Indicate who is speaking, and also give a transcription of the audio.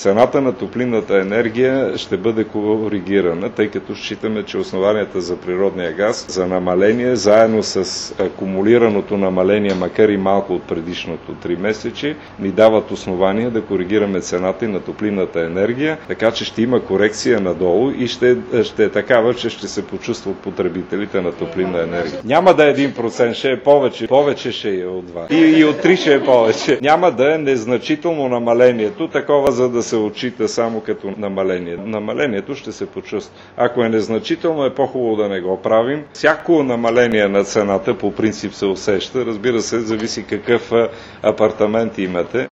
Speaker 1: Цената на топлинната енергия ще бъде коригирана, тъй като считаме, че основанията за природния газ за намаление, заедно с акумулираното намаление, макар и малко от предишното 3 месече, ни дават основания да коригираме цената и на топлинната енергия, така че ще има корекция надолу и ще е такава, че ще се почувстват потребителите на топлинна енергия. Няма да е 1%, ще е повече ще е от 2. И от 3 ще е повече. Няма да е незначително намалението, такова за да се отчита само като намаление. Намалението ще се почувства. Ако е незначително, е по-хубаво да не го правим. Всяко намаление на цената по принцип се усеща. Разбира се, зависи какъв апартамент имате.